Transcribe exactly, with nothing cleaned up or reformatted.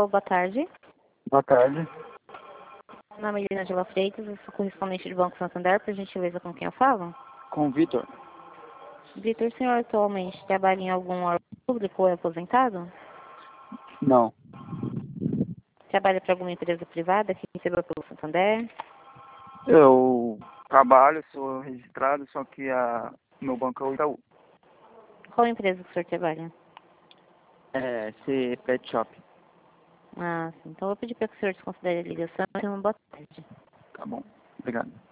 Alô, boa tarde. Boa tarde. Meu nome é Helena de La Freitas, eu sou correspondente do Banco Santander, por gentileza, com quem eu falo? Com o Vitor. Vitor, o senhor atualmente trabalha em algum órgão público ou é aposentado? Não. Trabalha para alguma empresa privada que recebeu pelo Santander? Eu trabalho, sou registrado, só que a meu banco é o Itaú. Qual empresa que o senhor trabalha? É, C Pet Shop. Ah, sim. Então eu vou pedir para que o senhor desconsidere a ligação e tenha uma boa tarde. Tá bom. Obrigado.